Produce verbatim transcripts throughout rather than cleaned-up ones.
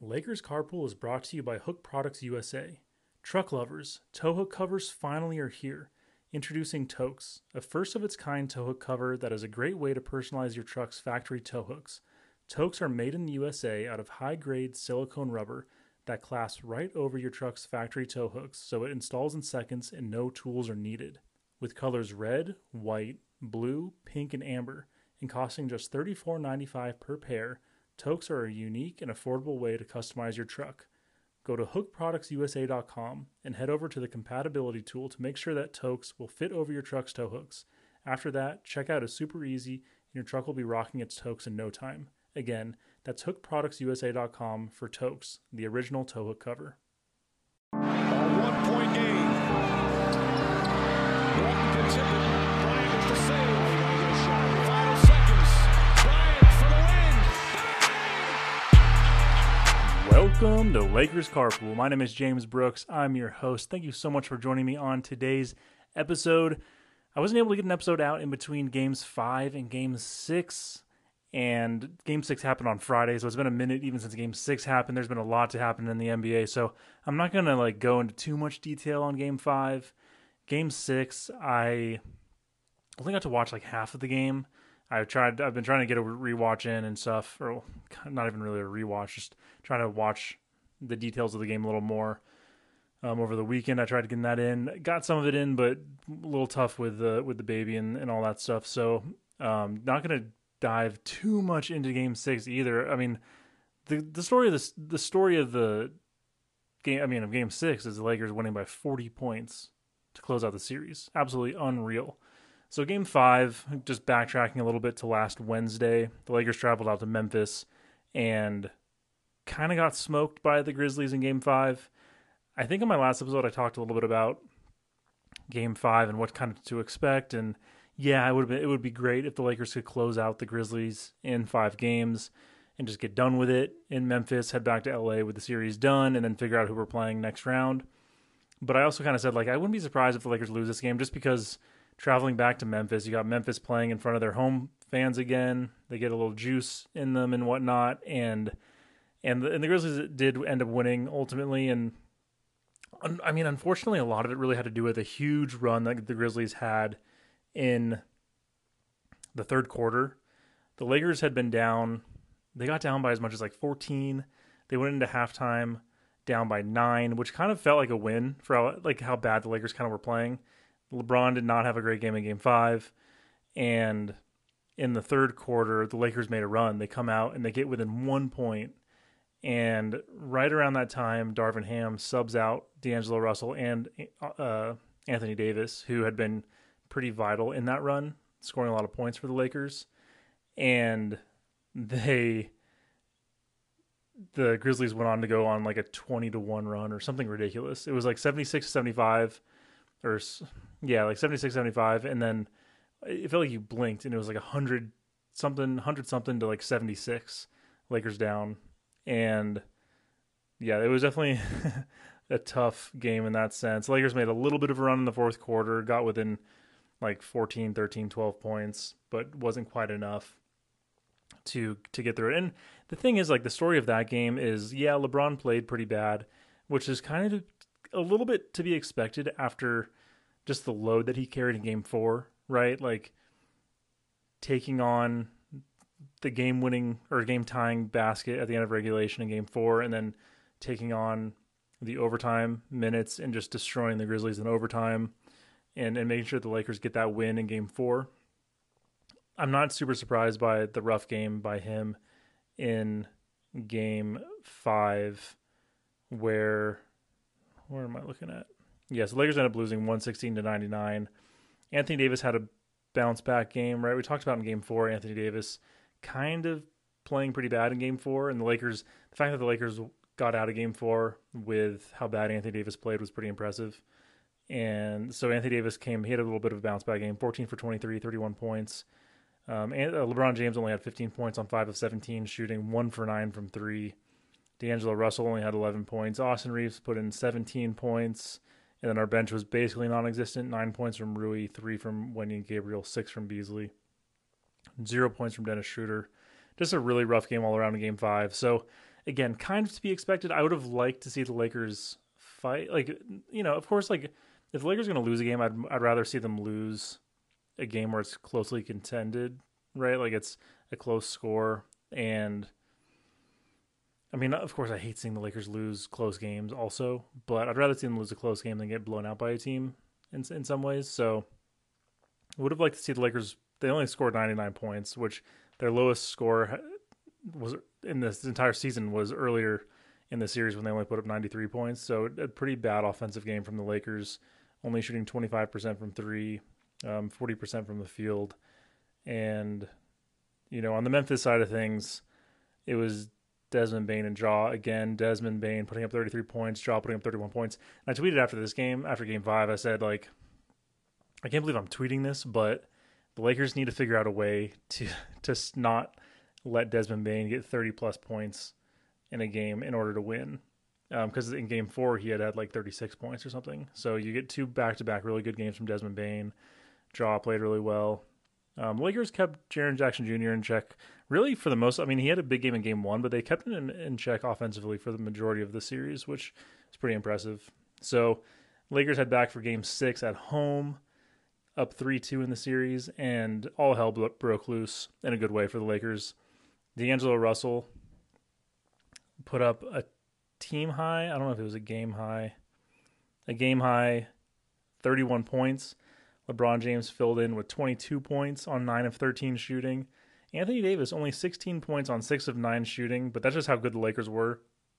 Lakers Carpool is brought to you by Hook Products U S A. Truck lovers, tow hook covers finally are here. Introducing Toques, a first-of-its-kind tow hook cover that is a great way to personalize your truck's factory tow hooks. Toques are made in the U S A out of high-grade silicone rubber that clasps right over your truck's factory tow hooks, so it installs in seconds and no tools are needed. With colors red, white, blue, pink, and amber, and costing just thirty-four ninety-five per pair, Toques are a unique and affordable way to customize your truck. Go to hook products U S A dot com and head over to the compatibility tool to make sure that Toques will fit over your truck's tow hooks. After that, checkout is super easy and your truck will be rocking its Toques in no time. Again, that's hook products U S A dot com for Toques, the original tow hook cover. A one-point game. Broughton gets it. Bryant with the save. Final seconds. Bryant for the win. Welcome to Lakers Carpool. My name is James Brooks. I'm your host. Thank you so much for joining me on today's episode. I wasn't able to get an episode out in between games five and game six, and game six happened on Friday, so it's been a minute even since game six happened. There's been a lot to happen in the N B A, so I'm not going to like go into too much detail on game five. Game six, I only got to watch like half of the game. I've tried. I've been trying to get a rewatch in and stuff, or not even really a rewatch, just trying to watch the details of the game a little more. Um, over the weekend, I tried getting that in. Got some of it in, but a little tough with the with the baby and, and all that stuff. So, um, not going to dive too much into Game Six either. I mean, the the story of this the story of the game. I mean, of Game Six is the Lakers winning by forty points to close out the series. Absolutely unreal. So game five, just backtracking a little bit to last Wednesday, the Lakers traveled out to Memphis and kind of got smoked by the Grizzlies in game five. I think in my last episode I talked a little bit about game five and what kind of to expect. And yeah, it would have been, it would be great if the Lakers could close out the Grizzlies in five games and just get done with it in Memphis, head back to L A with the series done, and then figure out who we're playing next round. But I also kind of said, like, I wouldn't be surprised if the Lakers lose this game just because traveling back to Memphis, you got Memphis playing in front of their home fans again. They get a little juice in them and whatnot, and and the, and the Grizzlies did end up winning ultimately. And I mean, unfortunately, a lot of it really had to do with a huge run that the Grizzlies had in the third quarter. The Lakers had been down; they got down by as much as like fourteen. They went into halftime down by nine, which kind of felt like a win for how, like how bad the Lakers kind of were playing. LeBron did not have a great game in game five. And in the third quarter, the Lakers made a run. They come out and they get within one point. And right around that time, Darvin Ham subs out D'Angelo Russell and uh, Anthony Davis, who had been pretty vital in that run, scoring a lot of points for the Lakers. And they, the Grizzlies went on to go on like a twenty to one run or something ridiculous. It was like seventy-six to seventy-five. Or yeah, like seventy-six seventy-five, and then it felt like you blinked and it was like one hundred something, one hundred something to like seventy-six, Lakers down. And yeah, it was definitely a tough game in that sense. Lakers made a little bit of a run in the fourth quarter, got within like fourteen, thirteen, twelve points, but wasn't quite enough to to get through it. And the thing is, like, the story of that game is, yeah, LeBron played pretty bad, which is kind of a little bit to be expected after just the load that he carried in game four, right? Like taking on the game winning or game tying basket at the end of regulation in game four, and then taking on the overtime minutes and just destroying the Grizzlies in overtime and, and making sure the Lakers get that win in game four. I'm not super surprised by the rough game by him in game five, where Where am I looking at? Yes, yeah, so the Lakers ended up losing one sixteen to ninety-nine. Anthony Davis had a bounce back game, right? We talked about in game four, Anthony Davis kind of playing pretty bad in game four. And the Lakers, the fact that the Lakers got out of game four with how bad Anthony Davis played was pretty impressive. And so Anthony Davis came, he had a little bit of a bounce back game, fourteen for twenty-three, thirty-one points. Um, and uh, LeBron James only had fifteen points on five of seventeen, shooting one for nine from three. D'Angelo Russell only had eleven points. Austin Reeves put in seventeen points. And then our bench was basically non-existent. Nine points from Rui, three from Wendy and Gabriel, six from Beasley. Zero points from Dennis Schroeder. Just a really rough game all around in game five. So again, kind of to be expected. I would have liked to see the Lakers fight. Like, you know, of course, like if the Lakers are going to lose a game, I'd I'd rather see them lose a game where it's closely contended, right? Like it's a close score. And I mean, of course, I hate seeing the Lakers lose close games also, but I'd rather see them lose a close game than get blown out by a team in in some ways. So I would have liked to see the Lakers. They only scored ninety-nine points, which their lowest score was in this entire season was earlier in the series when they only put up ninety-three points. So a pretty bad offensive game from the Lakers, only shooting twenty-five percent from three, um, forty percent from the field. And, you know, on the Memphis side of things, it was Desmond Bane and Ja again. Desmond Bane putting up thirty-three points, Ja putting up thirty-one points. And I tweeted after this game, after game five, I said, like, I can't believe I'm tweeting this, but the Lakers need to figure out a way to to not let Desmond Bane get thirty plus points in a game in order to win. Because um, in game four, he had had like thirty-six points or something. So you get two back-to-back really good games from Desmond Bane. Ja played really well. Um, Lakers kept Jaren Jackson Junior in check really for the most. I mean, he had a big game in game one, but they kept him in, in check offensively for the majority of the series, which is pretty impressive. So Lakers head back for game six at home, up three two in the series, and all hell broke loose in a good way for the Lakers. D'Angelo Russell put up a team high. I don't know if it was a game high. A game high, thirty-one points. LeBron James filled in with twenty-two points on nine of thirteen shooting. Anthony Davis only sixteen points on six of nine shooting, but that's just how good the Lakers were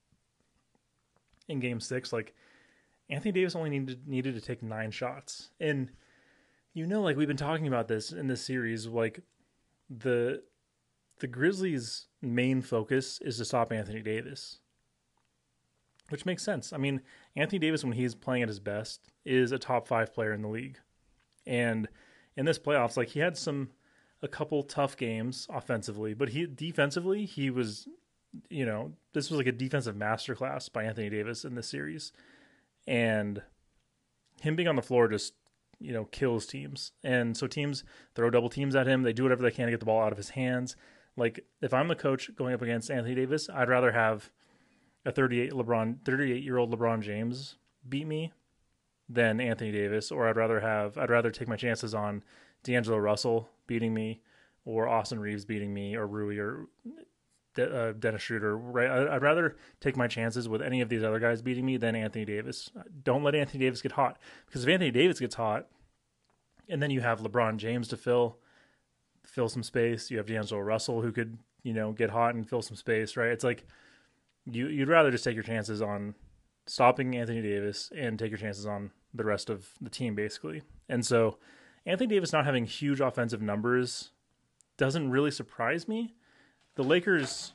in game six. Like, Anthony Davis only needed needed to take nine shots. And, you know, like we've been talking about this in this series, like the the Grizzlies' main focus is to stop Anthony Davis, which makes sense. I mean, Anthony Davis, when he's playing at his best, is a top five player in the league. And in this playoffs, like he had some, a couple tough games offensively, but he defensively, he was, you know, this was like a defensive masterclass by Anthony Davis in this series. And him being on the floor just, you know, kills teams. And so teams throw double teams at him. They do whatever they can to get the ball out of his hands. Like if I'm the coach going up against Anthony Davis, I'd rather have a thirty-eight LeBron, thirty-eight-year-old LeBron James beat me than Anthony Davis, or I'd rather have I'd rather take my chances on D'Angelo Russell beating me, or Austin Reeves beating me, or Rui, or De- uh, Dennis Schroeder. Right? I'd rather take my chances with any of these other guys beating me than Anthony Davis. Don't let Anthony Davis get hot, because if Anthony Davis gets hot, and then you have LeBron James to fill fill some space, you have D'Angelo Russell who could, you know, get hot and fill some space. Right? It's like you you'd rather just take your chances on stopping Anthony Davis and take your chances on the rest of the team, basically. And so Anthony Davis not having huge offensive numbers doesn't really surprise me. The Lakers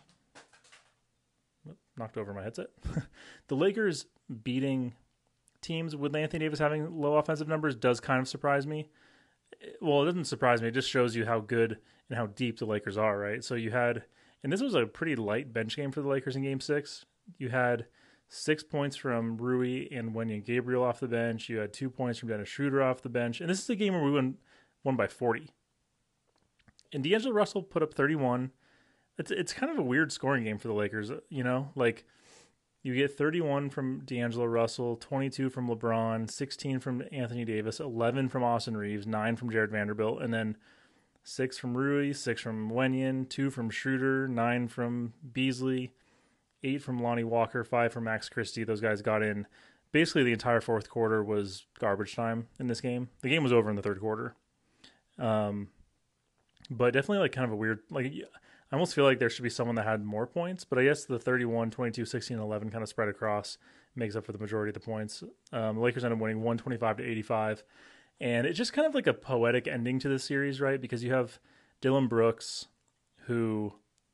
knocked over my headset. The Lakers beating teams with Anthony Davis having low offensive numbers does kind of surprise me. Well, it doesn't surprise me. It just shows you how good and how deep the Lakers are, right? So you had, and this was a pretty light bench game for the Lakers in game six. You had Six points from Rui and Wenyen Gabriel off the bench. You had two points from Dennis Schroeder off the bench. And this is a game where we won, won by forty. And D'Angelo Russell put up thirty-one. It's it's kind of a weird scoring game for the Lakers, you know? Like, you get thirty-one from D'Angelo Russell, twenty-two from LeBron, sixteen from Anthony Davis, eleven from Austin Reeves, nine from Jared Vanderbilt, and then six from Rui, six from Wenyen, two from Schroeder, nine from Beasley, eight from Lonnie Walker, five from Max Christie. Those guys got in. Basically, the entire fourth quarter was garbage time in this game. The game was over in the third quarter. Um, but definitely like kind of a weird, like I almost feel like there should be someone that had more points, but I guess the thirty-one, twenty-two, sixteen, eleven kind of spread across makes up for the majority of the points. Um, the Lakers ended up winning one twenty-five to eighty-five. And it's just kind of like a poetic ending to this series, right? Because you have Dillon Brooks, who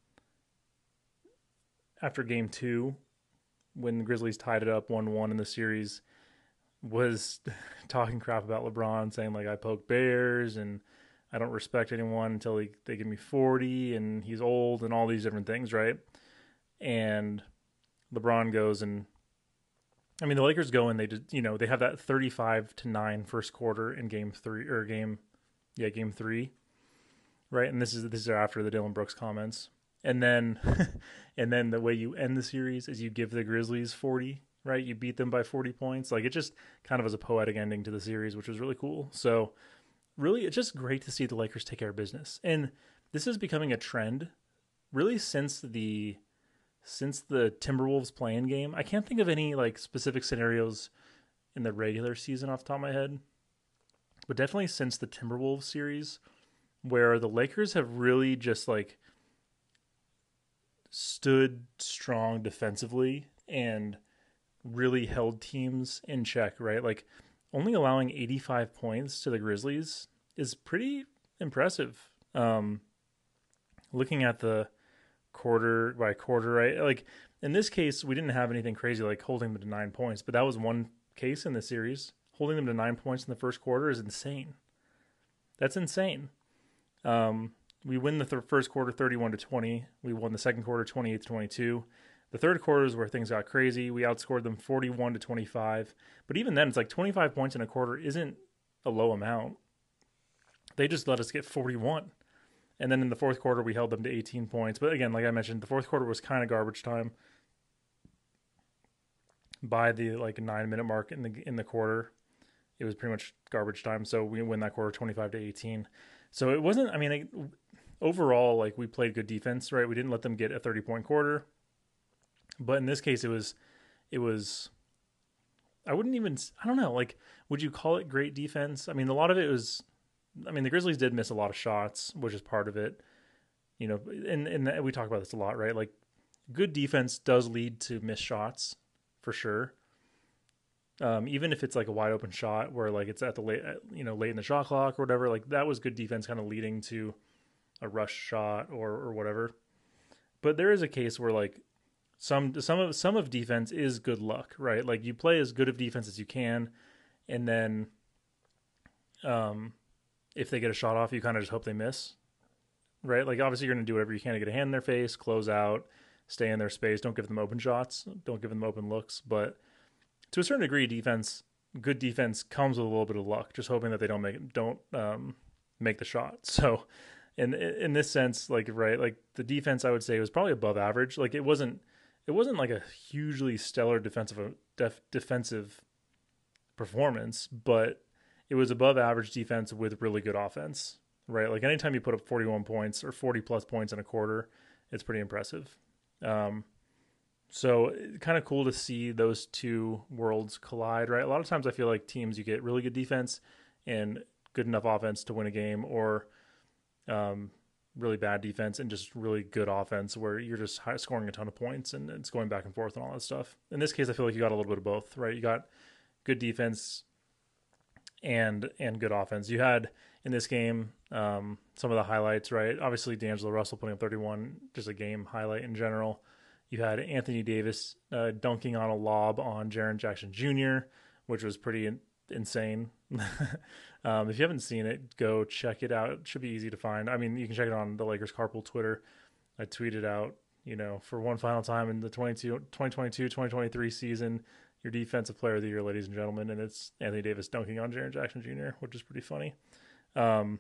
after game two, when the Grizzlies tied it up one one in the series, was talking crap about LeBron, saying, like, I poke bears and I don't respect anyone until he, they give me forty and he's old and all these different things, right? And LeBron goes and, I mean, the Lakers go and they just, you know, they have that thirty-five to nine first quarter in game three, or game, yeah, game three, right? And this is, this is after the Dillon Brooks comments. And then and then the way you end the series is you give the Grizzlies forty, right? You beat them by forty points. Like, it just kind of was a poetic ending to the series, which was really cool. So really, it's just great to see the Lakers take care of business. And this is becoming a trend really since the since the Timberwolves play-in game. I can't think of any like specific scenarios in the regular season off the top of my head, but definitely since the Timberwolves series, where the Lakers have really just like stood strong defensively and really held teams in check, right? Like, only allowing eighty-five points to the Grizzlies is pretty impressive. Um, looking at the quarter by quarter, right? Like, in this case, we didn't have anything crazy like holding them to nine points, but that was one case in the series. Holding them to nine points in the first quarter is insane. That's insane. Um, we win the th- first quarter thirty-one to twenty. We won the second quarter twenty-eight to twenty-two. The third quarter is where things got crazy. We outscored them forty-one to twenty-five. But even then, it's like twenty-five points in a quarter isn't a low amount. They just let us get forty-one. And then in the fourth quarter, we held them to eighteen points. But again, like I mentioned, the fourth quarter was kind of garbage time. By the like nine minute mark in the in the quarter, it was pretty much garbage time. So we win that quarter twenty-five to eighteen. So it wasn't, I mean, it, overall, like, we played good defense, right? We didn't let them get a thirty point quarter. But in this case, it was, it was, I wouldn't even, I don't know, like, would you call it great defense? I mean, a lot of it was, I mean, the Grizzlies did miss a lot of shots, which is part of it. You know, and, and we talk about this a lot, right? Like, good defense does lead to missed shots, for sure. Um, even if it's like a wide open shot where like it's at the late, you know, late in the shot clock or whatever, like that was good defense kind of leading to a rush shot or, or whatever. But there is a case where like some, some of, some of defense is good luck, right? Like, you play as good of defense as you can. And then, um, if they get a shot off, you kind of just hope they miss, right? Like, obviously you're going to do whatever you can to get a hand in their face, close out, stay in their space. Don't give them open shots. Don't give them open looks. But to a certain degree, defense, good defense comes with a little bit of luck, just hoping that they don't make don't um, make the shot. So, in in this sense, like, right, like the defense, I would say was probably above average. Like, it wasn't it wasn't like a hugely stellar defensive def, defensive performance, but it was above average defense with really good offense, right? Like, anytime you put up forty-one points or forty plus points in a quarter, it's pretty impressive. Um, So kind of cool to see those two worlds collide, right? A lot of times I feel like teams, you get really good defense and good enough offense to win a game, or um, really bad defense and just really good offense where you're just high scoring a ton of points and it's going back and forth and all that stuff. In this case, I feel like you got a little bit of both, right? You got good defense and and good offense. You had in this game um, some of the highlights, right? Obviously, D'Angelo Russell putting up thirty-one, just a game highlight in general. You had Anthony Davis uh, dunking on a lob on Jaren Jackson Junior, which was pretty in- insane. um, if you haven't seen it, go check it out. It should be easy to find. I mean, you can check it on the Lakers Carpool Twitter. I tweeted out, you know, for one final time in the twenty twenty-two twenty twenty-three season, your defensive player of the year, ladies and gentlemen, and it's Anthony Davis dunking on Jaren Jackson Junior, which is pretty funny. Um,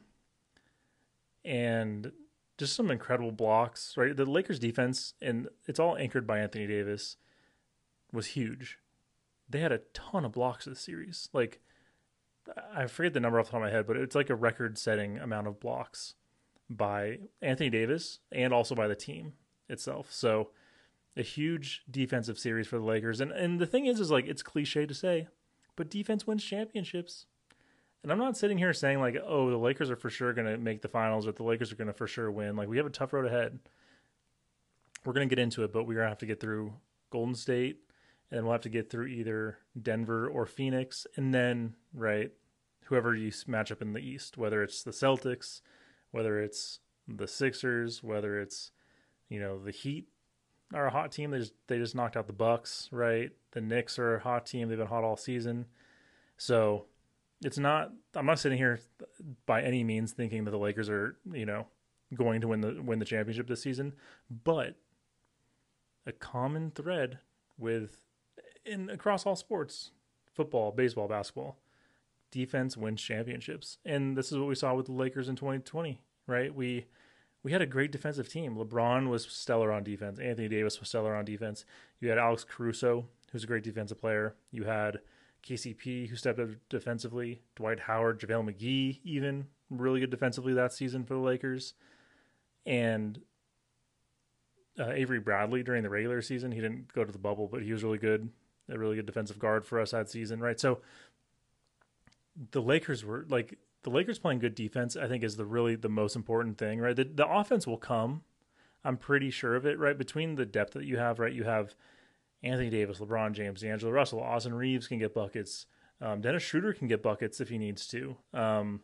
and just some incredible blocks, right? The Lakers defense, and it's all anchored by Anthony Davis, was huge. They had a ton of blocks this series. Like, I forget the number off the top of my head, but it's like a record-setting amount of blocks by Anthony Davis and also by the team itself. So a huge defensive series for the Lakers. And and the thing is, is like, it's cliche to say, but defense wins championships. And I'm not sitting here saying like, oh, the Lakers are for sure going to make the finals or the Lakers are going to for sure win. Like, we have a tough road ahead. We're going to get into it, but we're going to have to get through Golden State, and then we'll have to get through either Denver or Phoenix. And then, right, whoever you match up in the East, whether it's the Celtics, whether it's the Sixers, whether it's, you know, the Heat are a hot team. They just, they just knocked out the Bucks, right? The Knicks are a hot team. They've been hot all season. So it's not, I'm not sitting here by any means thinking that the Lakers are, you know, going to win the win the championship this season, but a common thread with in across all sports, football, baseball, basketball, defense wins championships. And this is what we saw with the Lakers in twenty twenty, right? We we had a great defensive team. LeBron was stellar on defense. Anthony Davis was stellar on defense. You had Alex Caruso, who's a great defensive player. You had K C P, who stepped up defensively. Dwight Howard, JaVale McGee, even really good defensively that season for the Lakers. And uh, Avery Bradley during the regular season. He didn't go to the bubble, but he was really good. A really good defensive guard for us that season, right? So the Lakers were like the Lakers playing good defense, I think, is the really the most important thing, right? The, the offense will come. I'm pretty sure of it, right? Between the depth that you have, right? You have Anthony Davis, LeBron James, D'Angelo Russell, Austin Reeves can get buckets. Um, Dennis Schroeder can get buckets if he needs to. Um,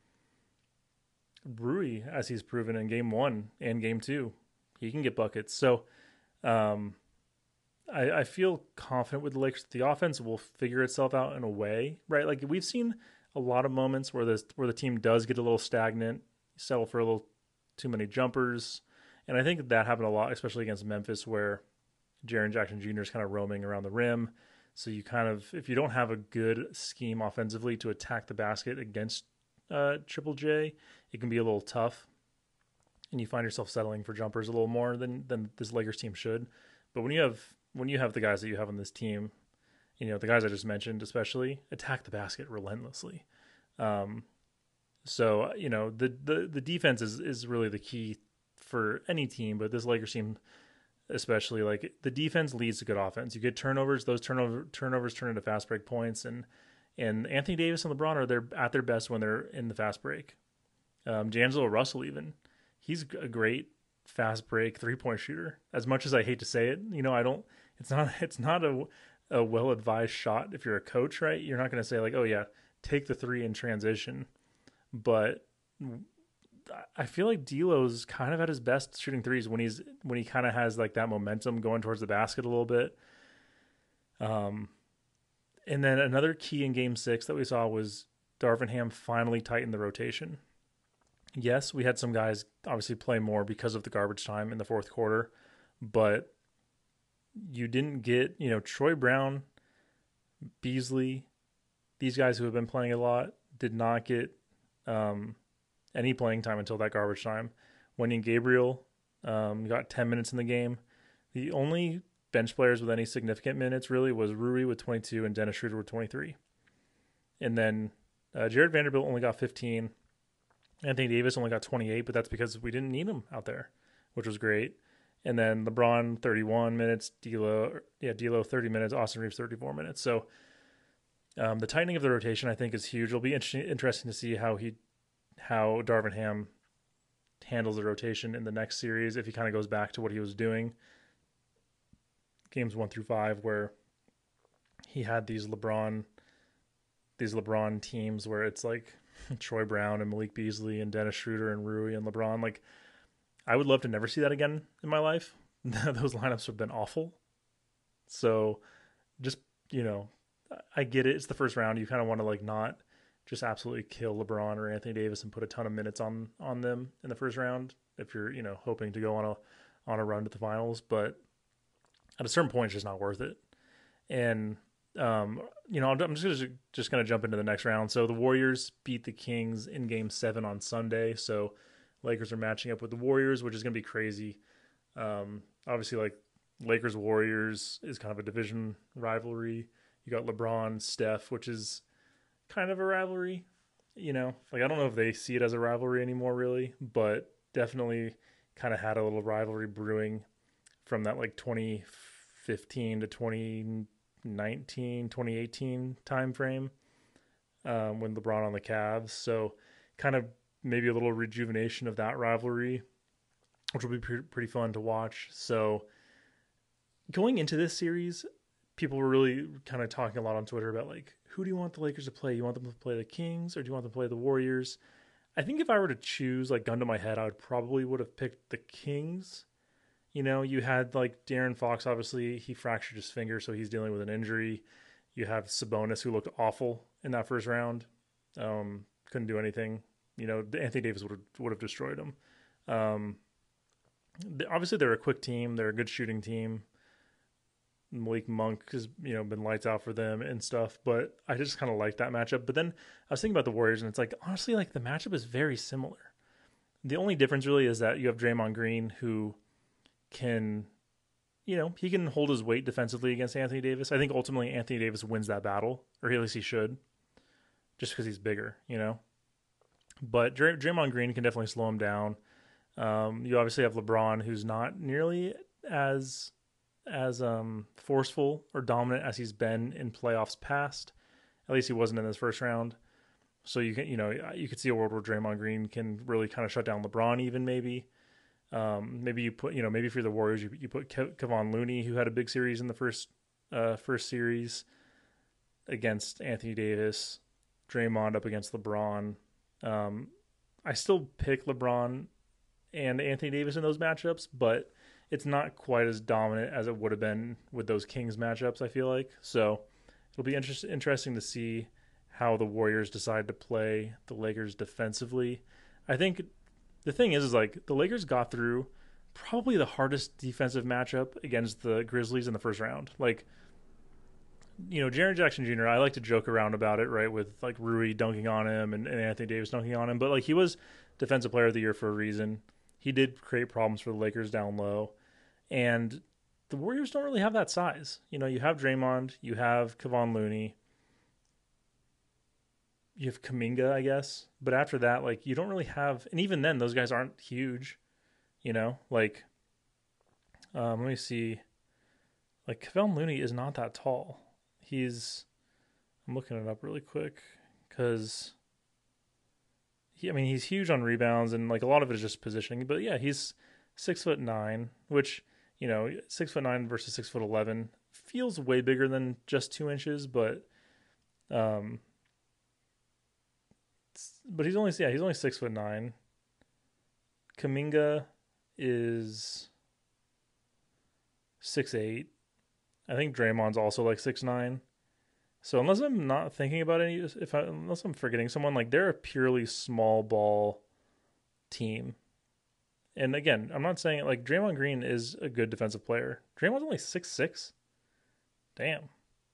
Rui, as he's proven in game one and game two, he can get buckets. So um, I, I feel confident with the Lakers. The offense will figure itself out in a way, right? Like we've seen a lot of moments where this where the team does get a little stagnant, settle for a little too many jumpers. And I think that happened a lot, especially against Memphis, where Jaren Jackson Junior is kind of roaming around the rim. So you kind of, if you don't have a good scheme offensively to attack the basket against uh, Triple J, it can be a little tough. And you find yourself settling for jumpers a little more than, than this Lakers team should. But when you have when you have the guys that you have on this team, you know, the guys I just mentioned especially, attack the basket relentlessly. Um, so, you know, the, the, the defense is, is really the key for any team, but this Lakers team especially, like the defense leads to good offense. You get turnovers, those turnover turnovers turn into fast break points, and and Anthony Davis and LeBron are there at their best when they're in the fast break. Um, D'Angelo Russell, even, he's a great fast break three point shooter. As much as I hate to say it, you know, I don't. It's not. It's not a a well advised shot. If you're a coach, right, you're not going to say like, oh yeah, take the three in transition. But I feel like D'Lo's kind of at his best shooting threes when he's when he kind of has like that momentum going towards the basket a little bit. Um, and then another key in Game Six that we saw was Darvin Ham finally tightened the rotation. Yes, we had some guys obviously play more because of the garbage time in the fourth quarter, but you didn't get, you know, Troy Brown, Beasley, these guys who have been playing a lot did not get um, any playing time until that garbage time. Wenyen Gabriel um, got ten minutes in the game. The only bench players with any significant minutes really was Rui with twenty-two and Dennis Schroeder with twenty-three. And then uh, Jared Vanderbilt only got fifteen. Anthony Davis only got twenty-eight, but that's because we didn't need him out there, which was great. And then LeBron, thirty-one minutes, D'Lo, yeah, D'Lo, thirty minutes, Austin Reeves, thirty-four minutes. So um, the tightening of the rotation, I think, is huge. It'll be interesting, interesting to see how he, how Darvin Ham handles the rotation in the next series, if he kind of goes back to what he was doing games one through five, where he had these LeBron, these LeBron teams where it's like Troy Brown and Malik Beasley and Dennis Schroeder and Rui and LeBron. Like, I would love to never see that again in my life. Those lineups have been awful. So just, you know, I get it. It's the first round. You kind of want to like not just absolutely kill LeBron or Anthony Davis and put a ton of minutes on, on them in the first round if you're, you know, hoping to go on a, on a run to the finals. But at a certain point, it's just not worth it. And, um, you know, I'm just gonna, just going to jump into the next round. So the Warriors beat the Kings in game seven on Sunday. So Lakers are matching up with the Warriors, which is going to be crazy. Um, obviously, like Lakers Warriors is kind of a division rivalry. You got LeBron, Steph, which is kind of a rivalry. You know, like I don't know if they see it as a rivalry anymore, really, but definitely kind of had a little rivalry brewing from that like twenty fifteen to twenty nineteen, twenty eighteen time frame um, when LeBron on the Cavs. So kind of maybe a little rejuvenation of that rivalry, which will be pre- pretty fun to watch. So going into this series, people were really kind of talking a lot on Twitter about like, who do you want the Lakers to play? You want them to play the Kings or do you want them to play the Warriors? I think if I were to choose, like gun to my head, I would probably would have picked the Kings. You know, you had like De'Aaron Fox, obviously he fractured his finger, so he's dealing with an injury. You have Sabonis, who looked awful in that first round. Um, couldn't do anything. You know, Anthony Davis would have, would have destroyed him. Um, they, obviously, they're a quick team. They're a good shooting team. Malik Monk has, you know, been lights out for them and stuff. But I just kind of like that matchup. But then I was thinking about the Warriors, and it's like, honestly, like the matchup is very similar. The only difference really is that you have Draymond Green, who can, you know, he can hold his weight defensively against Anthony Davis. I think ultimately Anthony Davis wins that battle, or at least he should, just because he's bigger, you know. But Dray- Draymond Green can definitely slow him down. Um, you obviously have LeBron, who's not nearly as as um, forceful or dominant as he's been in playoffs past. At least he wasn't in this first round. So you can, you know, you could see a world where Draymond Green can really kind of shut down LeBron, even maybe. Um, maybe you put, you know, maybe if you're the Warriors, you, you put Ke- Kevon Looney, who had a big series in the first uh, first series against Anthony Davis, Draymond up against LeBron. Um, I still pick LeBron and Anthony Davis in those matchups, but it's not quite as dominant as it would have been with those Kings matchups, I feel like. So it'll be interest- interesting to see how the Warriors decide to play the Lakers defensively. I think the thing is, is like the Lakers got through probably the hardest defensive matchup against the Grizzlies in the first round. Like, you know, Jaren Jackson Junior, I like to joke around about it, right, with like Rui dunking on him and, and Anthony Davis dunking on him, but like he was Defensive Player of the Year for a reason. He did create problems for the Lakers down low, and the Warriors don't really have that size. You know, you have Draymond, you have Kevon Looney, you have Kuminga, I guess, but after that, like you don't really have, and even then, those guys aren't huge. You know, like um, let me see, like Kevon Looney is not that tall. He's, I'm looking it up really quick because he, I mean, he's huge on rebounds and like a lot of it is just positioning. But yeah, he's six foot nine, which, you know, six foot nine versus six foot eleven feels way bigger than just two inches. But, um, but he's only yeah he's only six foot nine. Kuminga is six eight. I think Draymond's also like six nine. So unless I'm not thinking about any, if I, unless I'm forgetting someone, like they're a purely small ball team. And again, I'm not saying like Draymond Green is a good defensive player. Draymond's only six six. Damn.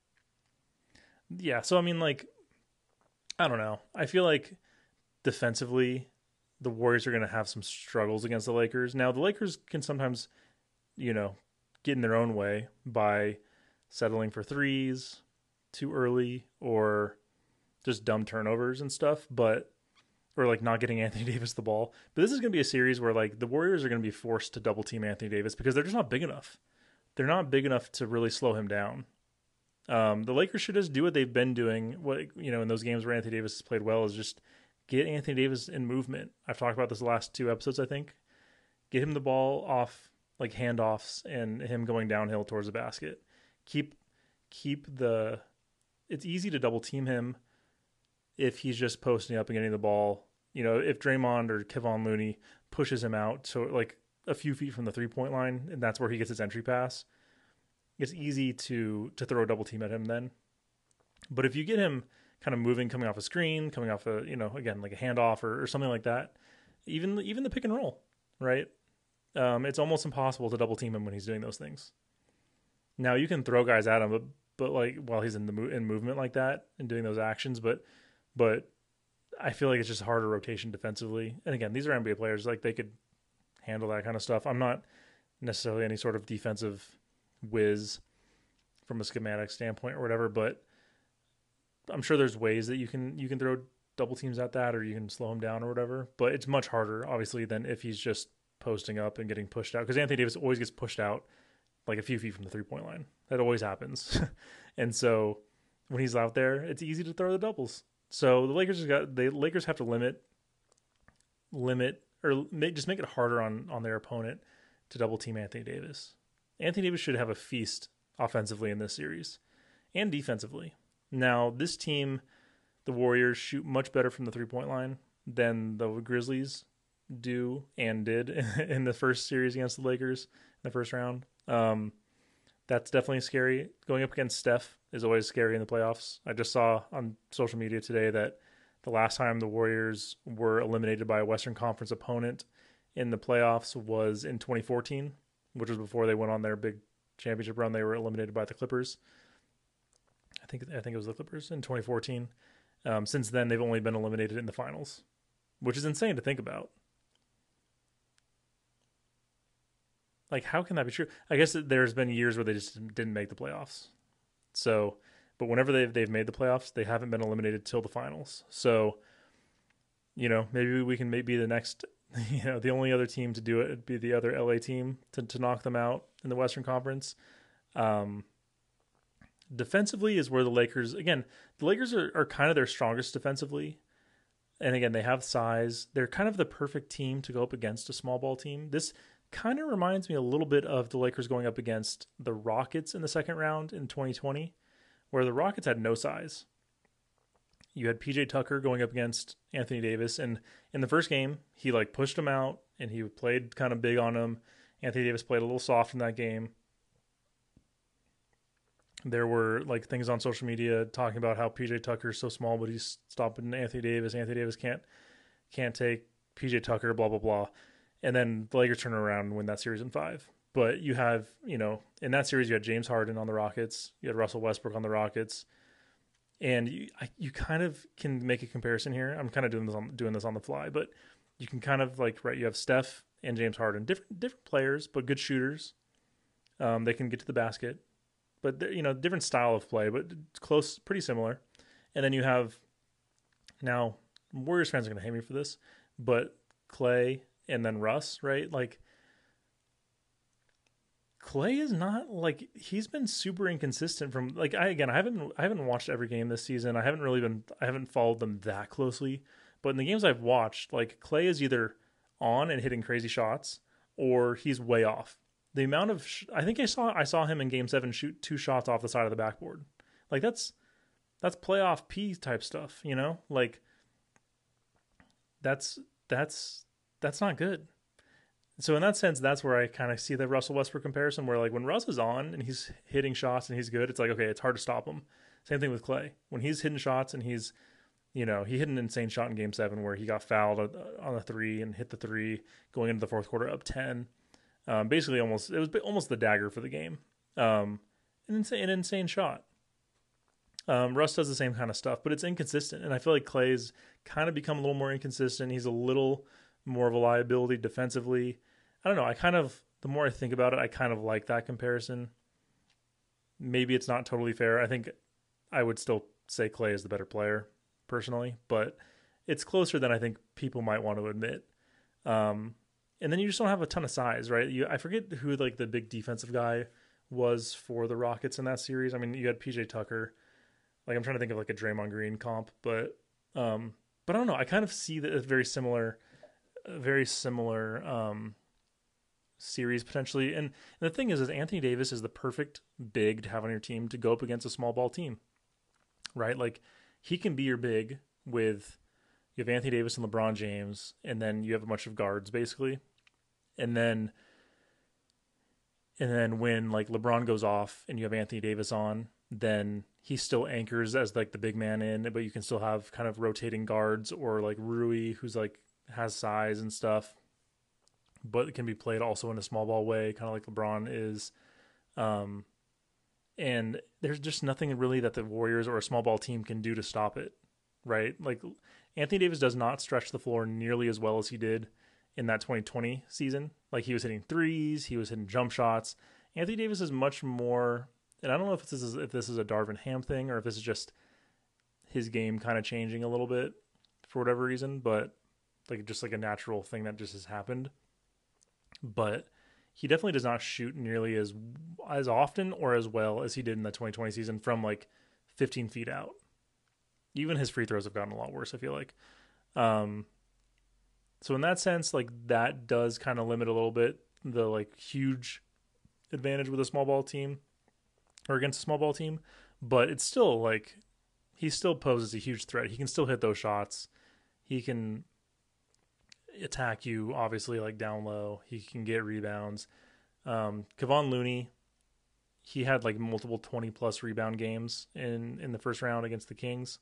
Yeah, so I mean, like, I don't know. I feel like defensively, the Warriors are going to have some struggles against the Lakers. Now, the Lakers can sometimes, you know, get in their own way by settling for threes too early or just dumb turnovers and stuff, but or like not getting Anthony Davis the ball. But this is going to be a series where like the Warriors are going to be forced to double team Anthony Davis because they're just not big enough. They're not big enough to really slow him down. Um, the Lakers should just do what they've been doing. What, you know, in those games where Anthony Davis has played well, is just get Anthony Davis in movement. I've talked about this the last two episodes, I think. Get him the ball off like handoffs and him going downhill towards the basket. Keep keep the. It's easy to double team him if he's just posting up and getting the ball. You know, if Draymond or Kevon Looney pushes him out so like a few feet from the three point line, and that's where he gets his entry pass. It's easy to to throw a double team at him then. But if you get him kind of moving, coming off a screen, coming off a, you know, again, like a handoff or, or something like that, even even the pick and roll, right? Um, it's almost impossible to double team him when he's doing those things. Now you can throw guys at him, but but like while he's in the mo- in movement like that and doing those actions, but but I feel like it's just harder rotation defensively. And again, these are N B A players, like they could handle that kind of stuff. I'm not necessarily any sort of defensive whiz from a schematic standpoint or whatever, but I'm sure there's ways that you can you can throw double teams at that, or you can slow him down or whatever. But it's much harder, obviously, than if he's just posting up and getting pushed out, because Anthony Davis always gets pushed out like a few feet from the three point line. That always happens. And so when he's out there, it's easy to throw the doubles. So the Lakers just got the Lakers have to limit limit or make, just make it harder on on their opponent to double team Anthony Davis. Anthony Davis should have a feast offensively in this series and defensively. Now, this team, the Warriors, shoot much better from the three-point line than the Grizzlies do and did in the first series against the Lakers in the first round. Um, that's definitely scary. Going up against Steph is always scary in the playoffs. I just saw on social media today that the last time the Warriors were eliminated by a Western Conference opponent in the playoffs was in twenty fourteen, which was before they went on their big championship run. They were eliminated by the Clippers. I think I think it was the Clippers in twenty fourteen. Um, since then, they've only been eliminated in the finals, which is insane to think about. Like, how can that be true? I guess there's been years where they just didn't make the playoffs. So, but whenever they've they've made the playoffs, they haven't been eliminated till the finals. So, you know, maybe we can maybe be the next. You know, the only other team to do it would be the other L A team to to knock them out in the Western Conference. Um, defensively is where the Lakers again. The Lakers are, are kind of their strongest defensively. And again, they have size. They're kind of the perfect team to go up against a small ball team. This kind of reminds me a little bit of the Lakers going up against the Rockets in the second round in twenty twenty, where the Rockets had no size. You had P J Tucker going up against Anthony Davis, and in the first game, he like pushed him out, and he played kind of big on him. Anthony Davis played a little soft in that game. There were like things on social media talking about how P J Tucker is so small, but he's stopping Anthony Davis. Anthony Davis can't can't take P J Tucker, blah, blah, blah. And then the Lakers turn around and win that series in five. But you have, you know, in that series, you had James Harden on the Rockets. You had Russell Westbrook on the Rockets. And you I, you kind of can make a comparison here. I'm kind of doing this on doing this on the fly, but you can kind of like, right, you have Steph and James Harden, different different players, but good shooters. Um, they can get to the basket. But, you know, different style of play, but close, pretty similar. And then you have, now, Warriors fans are going to hate me for this, but Klay and then Russ, right? Like, Klay is not, like, he's been super inconsistent from, like, I, again, I haven't, I haven't watched every game this season. I haven't really been, I haven't followed them that closely. But in the games I've watched, like, Klay is either on and hitting crazy shots, or he's way off. The amount of sh- I think I saw I saw him in Game Seven shoot two shots off the side of the backboard, like that's that's playoff P type stuff, you know. Like that's that's that's not good. So in that sense, that's where I kind of see the Russell Westbrook comparison, where like when Russ is on and he's hitting shots and he's good, it's like okay, it's hard to stop him. Same thing with Klay when he's hitting shots and he's, you know, he hit an insane shot in Game Seven where he got fouled on a three and hit the three going into the fourth quarter up ten. Um, basically, almost it was almost the dagger for the game. Um, an insane, an insane shot. Um, Russ does the same kind of stuff, but it's inconsistent, and I feel like Klay's kind of become a little more inconsistent. He's a little more of a liability defensively. I don't know. I kind of the more I think about it, I kind of like that comparison. Maybe it's not totally fair. I think I would still say Klay is the better player personally, but it's closer than I think people might want to admit. Um, And then you just don't have a ton of size, right? You, I forget who like the big defensive guy was for the Rockets in that series. I mean, you had P J Tucker. Like I'm trying to think of like a Draymond Green comp, but um, but I don't know. I kind of see that as very similar, very similar um, series potentially. And, and the thing is, is Anthony Davis is the perfect big to have on your team to go up against a small ball team, right? Like he can be your big with. You have Anthony Davis and LeBron James, and then you have a bunch of guards basically. And then and then when like LeBron goes off and you have Anthony Davis on, then he still anchors as like the big man in, but you can still have kind of rotating guards or like Rui who's like has size and stuff, but it can be played also in a small ball way, kind of like LeBron is. Um, and there's just nothing really that the Warriors or a small ball team can do to stop it, right? Like Anthony Davis does not stretch the floor nearly as well as he did in that twenty twenty season. Like he was hitting threes, he was hitting jump shots. Anthony Davis is much more, and I don't know if this is if this is a Darvin Ham thing or if this is just his game kind of changing a little bit for whatever reason, but like just like a natural thing that just has happened. But he definitely does not shoot nearly as as often or as well as he did in the twenty twenty season from like fifteen feet out. Even his free throws have gotten a lot worse, I feel like. Um, so in that sense, like that does kind of limit a little bit the like huge advantage with a small ball team or against a small ball team, but it's still like he still poses a huge threat. He can still hit those shots. He can attack you, obviously, like down low. He can get rebounds. Um, Kevon Looney, he had like multiple twenty plus rebound games in, in the first round against the Kings.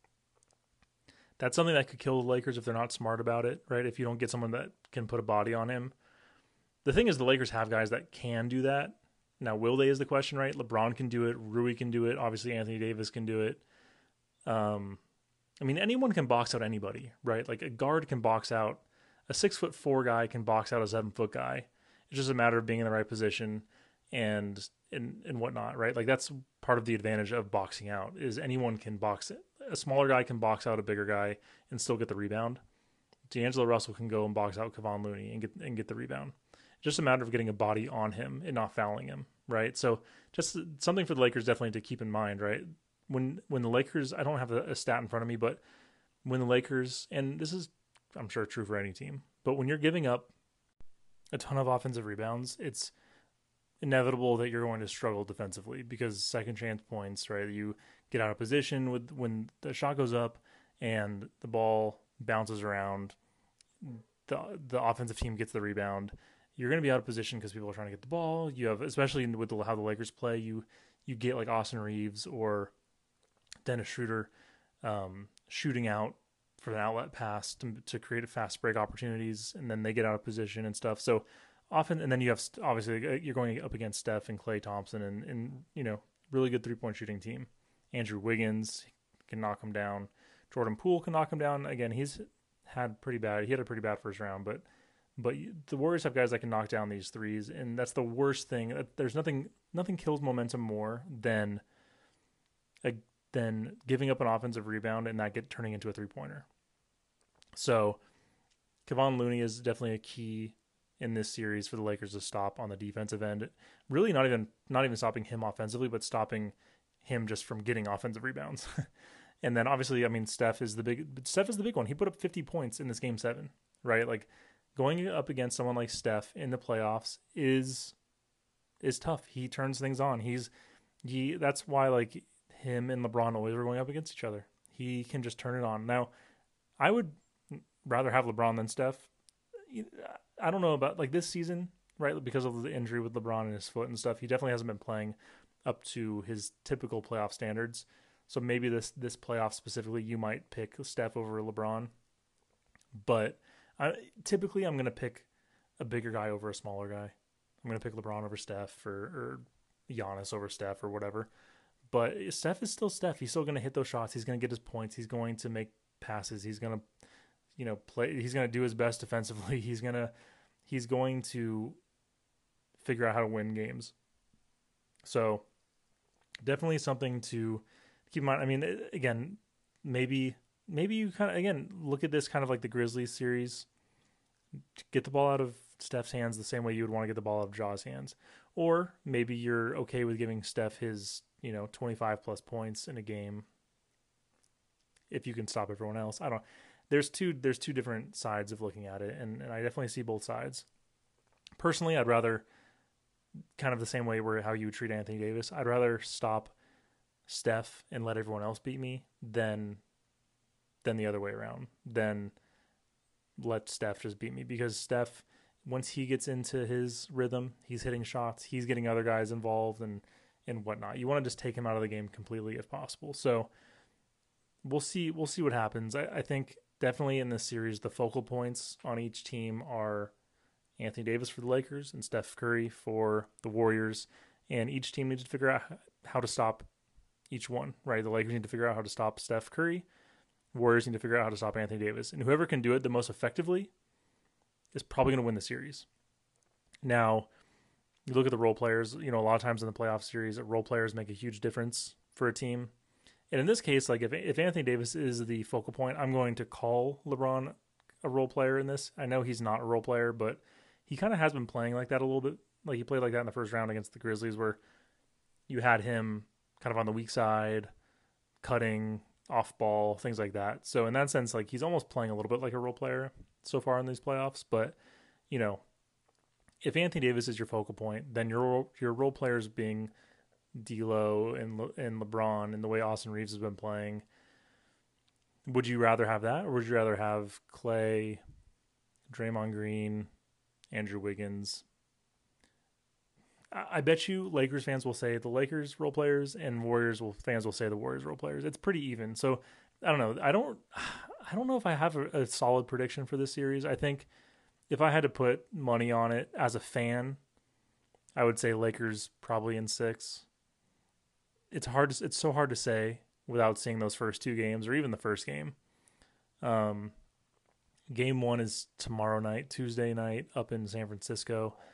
That's something that could kill the Lakers if they're not smart about it, right? If you don't get someone that can put a body on him. The thing is the Lakers have guys that can do that. Now, will they is the question, right? LeBron can do it. Rui can do it. Obviously, Anthony Davis can do it. Um, I mean, anyone can box out anybody, right? Like a guard can box out. A six foot four guy can box out a seven foot guy. It It's just a matter of being in the right position and and and whatnot, right? Like that's part of the advantage of boxing out is anyone can box it. A smaller guy can box out a bigger guy and still get the rebound. D'Angelo Russell can go and box out Kevon Looney and get and get the rebound. Just a matter of getting a body on him and not fouling him, right? So just something for the Lakers definitely to keep in mind, right? When when the Lakers, I don't have a, a stat in front of me, but when the Lakers, and this is I'm sure true for any team, but when you're giving up a ton of offensive rebounds, it's inevitable that you're going to struggle defensively because second chance points, right? You get out of position with when the shot goes up and the ball bounces around, the the offensive team gets the rebound. You're going to be out of position because people are trying to get the ball. You have, especially with the, how the Lakers play, you you get like Austin Reeves or Dennis Schroeder um, shooting out for an outlet pass to, to create fast break opportunities, and then they get out of position and stuff. So often, and then you have obviously you're going up against Steph and Klay Thompson and, and you know really good three point shooting team. Andrew Wiggins can knock him down. Jordan Poole can knock him down. Again, he's had pretty bad. He had a pretty bad first round, but. But the Warriors have guys that can knock down these threes, and that's the worst thing. There's nothing nothing kills momentum more than a, than giving up an offensive rebound and not get turning into a three-pointer. So Kevon Looney is definitely a key in this series for the Lakers to stop on the defensive end. Really not even not even stopping him offensively, but stopping him just from getting offensive rebounds. And then obviously, I mean, Steph is the big Steph is the big one. He put up fifty points in this game seven, right? Like going up against someone like Steph in the playoffs is is tough. He turns things on. He's he. That's why like him and LeBron always were going up against each other. He can just turn it on. Now, I would rather have LeBron than Steph. I don't know about like this season, right? Because of the injury with LeBron and his foot and stuff. He definitely hasn't been playing up to his typical playoff standards. So maybe this this playoff specifically, you might pick Steph over LeBron. But I, typically, I'm going to pick a bigger guy over a smaller guy. I'm going to pick LeBron over Steph or, or Giannis over Steph or whatever. But Steph is still Steph. He's still going to hit those shots. He's going to get his points. He's going to make passes. He's going to, you know, play. He's going to do his best defensively. He's going to, he's going to figure out how to win games. So definitely something to keep in mind. I mean, again, maybe. Maybe you kind of, again, look at this kind of like the Grizzlies series. Get the ball out of Steph's hands the same way you would want to get the ball out of Ja's hands. Or maybe you're okay with giving Steph his, you know, twenty-five plus points in a game if you can stop everyone else. I don't There's two there's two different sides of looking at it, and, and I definitely see both sides. Personally, I'd rather, kind of the same way where how you would treat Anthony Davis, I'd rather stop Steph and let everyone else beat me than than the other way around, then let Steph just beat me. Because Steph, once he gets into his rhythm, he's hitting shots, he's getting other guys involved and, and whatnot. You want to just take him out of the game completely if possible. So we'll see, we'll see what happens. I, I think definitely in this series, the focal points on each team are Anthony Davis for the Lakers and Steph Curry for the Warriors. And each team needs to figure out how to stop each one, right? The Lakers need to figure out how to stop Steph Curry. Warriors need to figure out how to stop Anthony Davis. And whoever can do it the most effectively is probably going to win the series. Now, you look at the role players, you know, a lot of times in the playoff series, role players make a huge difference for a team. And in this case, like if if Anthony Davis is the focal point, I'm going to call LeBron a role player in this. I know he's not a role player, but he kind of has been playing like that a little bit. Like he played like that in the first round against the Grizzlies where you had him kind of on the weak side, cutting, off ball, things like that. So in that sense, like he's almost playing a little bit like a role player so far in these playoffs. But, you know, if Anthony Davis is your focal point, then your your role players being D'Lo and Le, and LeBron and the way Austin Reeves has been playing, would you rather have that, or would you rather have Klay, Draymond Green, Andrew Wiggins? I bet you Lakers fans will say the Lakers role players and Warriors will, fans will say the Warriors role players. It's pretty even. So I don't know. I don't, I don't know if I have a, a solid prediction for this series. I think if I had to put money on it as a fan, I would say Lakers probably in six. It's hard to, it's so hard to say without seeing those first two games or even the first game. Um, game one is tomorrow night, Tuesday night up in San Francisco.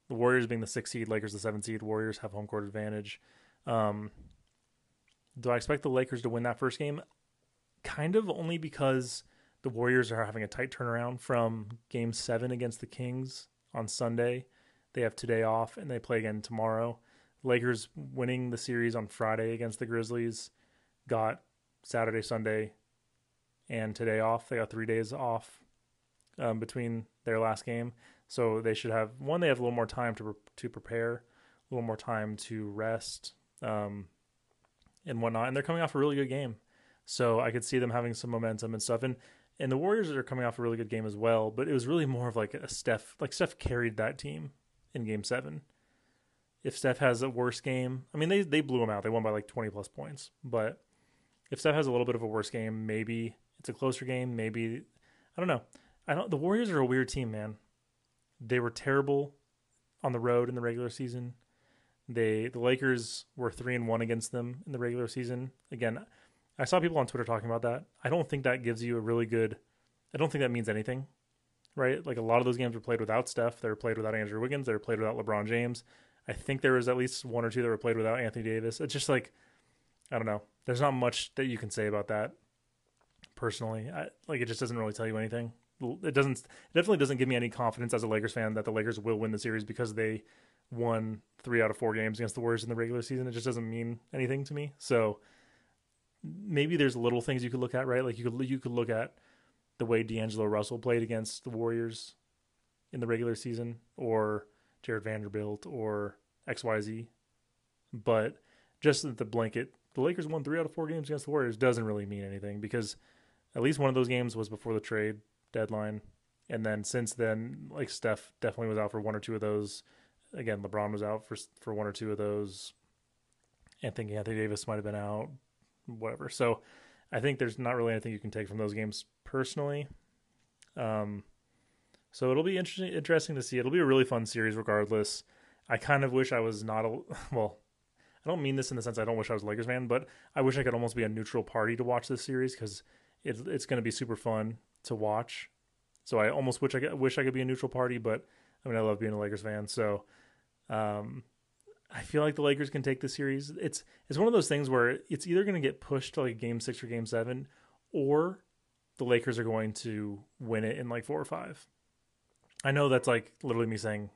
The Warriors being the sixth seed, Lakers the seventh seed. Warriors have home court advantage. Um, do I expect the Lakers to win that first game? Kind of, only because the Warriors are having a tight turnaround from game seven against the Kings on Sunday. They have today off, and they play again tomorrow. Lakers winning the series on Friday against the Grizzlies, got Saturday, Sunday, and today off. They got three days off um, between their last game. So they should have, one, they have a little more time to to prepare, a little more time to rest, um, and whatnot. And they're coming off a really good game. So I could see them having some momentum and stuff. And and the Warriors are coming off a really good game as well. But it was really more of like a Steph, like Steph carried that team in game seven. If Steph has a worse game, I mean, they, they blew them out. They won by like twenty plus points. But if Steph has a little bit of a worse game, maybe it's a closer game. Maybe, I don't know. I don't. The Warriors are a weird team, man. They were terrible on the road in the regular season. They the Lakers were three and one against them in the regular season. Again, I saw people on Twitter talking about that. I don't think that gives you a really good. I don't think that means anything, right? Like a lot of those games were played without Steph. They were played without Andrew Wiggins. They were played without LeBron James. I think there was at least one or two that were played without Anthony Davis. It's just like, I don't know. There's not much that you can say about that. Personally, I, like it just doesn't really tell you anything. It doesn't. It definitely doesn't give me any confidence as a Lakers fan that the Lakers will win the series because they won three out of four games against the Warriors in the regular season. It just doesn't mean anything to me. So maybe there's little things you could look at, right? Like you could you could look at the way D'Angelo Russell played against the Warriors in the regular season, or Jared Vanderbilt, or X Y Z. But just the blanket, the Lakers won three out of four games against the Warriors doesn't really mean anything because at least one of those games was before the trade deadline. And then since then, like Steph definitely was out for one or two of those. Again, LeBron was out for for one or two of those. And I think Anthony Davis might have been out, whatever. So I think there's not really anything you can take from those games personally. Um, so it'll be interesting interesting to see. It'll be a really fun series regardless. I kind of wish I was not a well. I don't mean this in the sense I don't wish I was a Lakers fan, but I wish I could almost be a neutral party to watch this series because it, it's going to be super fun to watch. So I almost wish I could, wish I could be a neutral party, but I mean I love being a Lakers fan. So um, I feel like the Lakers can take the series. It's it's one of those things where it's either going to get pushed to like game six or game seven, or the Lakers are going to win it in like four or five. I know that's like literally me saying.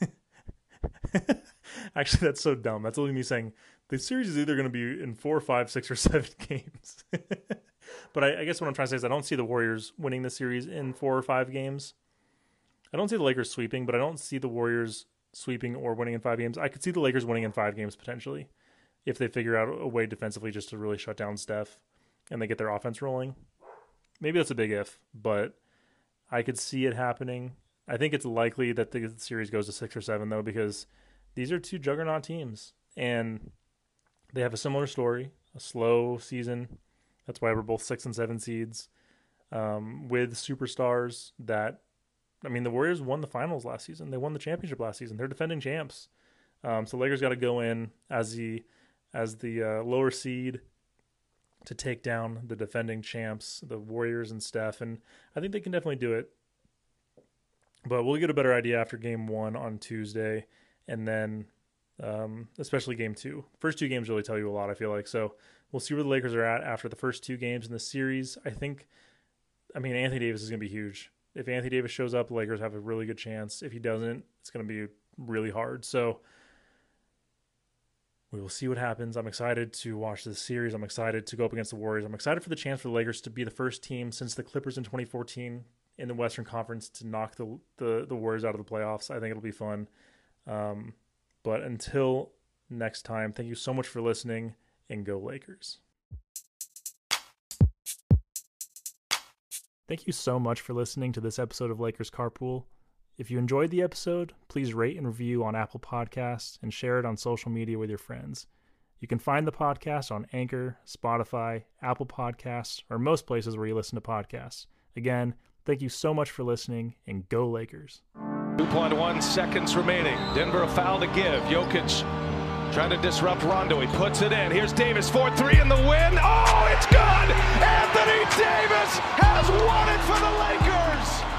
Actually, that's so dumb. That's only me saying the series is either going to be in four, five, six, or seven games. But I, I guess what I'm trying to say is I don't see the Warriors winning the series in four or five games. I don't see the Lakers sweeping, but I don't see the Warriors sweeping or winning in five games. I could see the Lakers winning in five games potentially if they figure out a way defensively just to really shut down Steph and they get their offense rolling. Maybe that's a big if, but I could see it happening. I think it's likely that the series goes to six or seven, though, because these are two juggernaut teams, and they have a similar story, a slow season. That's why we're both six and seven seeds um, with superstars that, I mean, the Warriors won the finals last season. They won the championship last season. They're defending champs. Um, so Lakers got to go in as the as the uh, lower seed to take down the defending champs, the Warriors and Steph, and I think they can definitely do it. But we'll get a better idea after game one on Tuesday, and then um, especially game two. First two games really tell you a lot, I feel like. So we'll see where the Lakers are at after the first two games in the series. I think, I mean, Anthony Davis is going to be huge. If Anthony Davis shows up, the Lakers have a really good chance. If he doesn't, it's going to be really hard. So we will see what happens. I'm excited to watch this series. I'm excited to go up against the Warriors. I'm excited for the chance for the Lakers to be the first team since the Clippers in twenty fourteen in the Western Conference to knock the, the the Warriors out of the playoffs. I think it'll be fun. Um, but until next time, thank you so much for listening, and go Lakers. Thank you so much for listening to this episode of Lakers Carpool. If you enjoyed the episode, please rate and review on Apple Podcasts and share it on social media with your friends. You can find the podcast on Anchor, Spotify, Apple Podcasts, or most places where you listen to podcasts. Again, thank you so much for listening, and go Lakers. two point one seconds remaining. Denver a foul to give. Jokic trying to disrupt Rondo. He puts it in. Here's Davis, four three in the win. Oh, it's good! Anthony Davis has won it for the Lakers!